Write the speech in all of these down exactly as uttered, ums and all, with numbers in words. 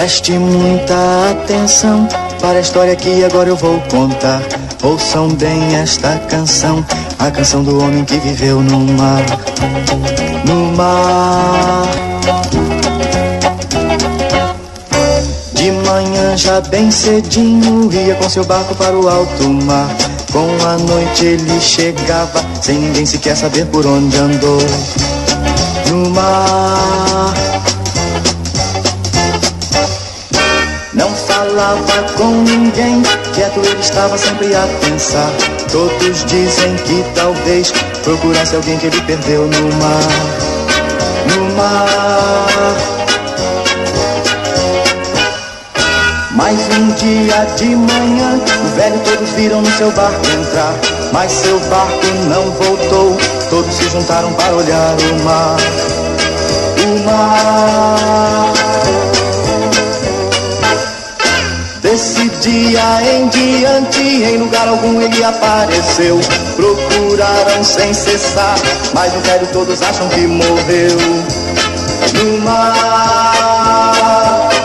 Preste muita atenção para a história que agora eu vou contar. Ouçam bem esta canção, a canção do homem que viveu no mar. No mar. De manhã já bem cedinho ia com seu barco para o alto mar. Com a noite ele chegava sem ninguém sequer saber por onde andou. No mar. Não falava com ninguém, quieto ele estava sempre a pensar. Todos dizem que talvez procurasse alguém que ele perdeu no mar. No mar. Mas um dia de manhã, o velho todos viram no seu barco entrar. Mas seu barco não voltou, todos se juntaram para olhar o mar. O mar. Desse dia em diante, em lugar algum ele apareceu. Procuraram sem cessar, mas no velho todos acham que morreu. No mar.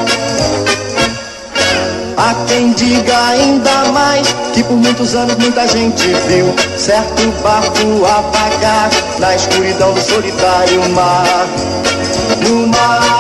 Há quem diga ainda mais que por muitos anos muita gente viu certo barco apagar na escuridão do solitário mar. No mar.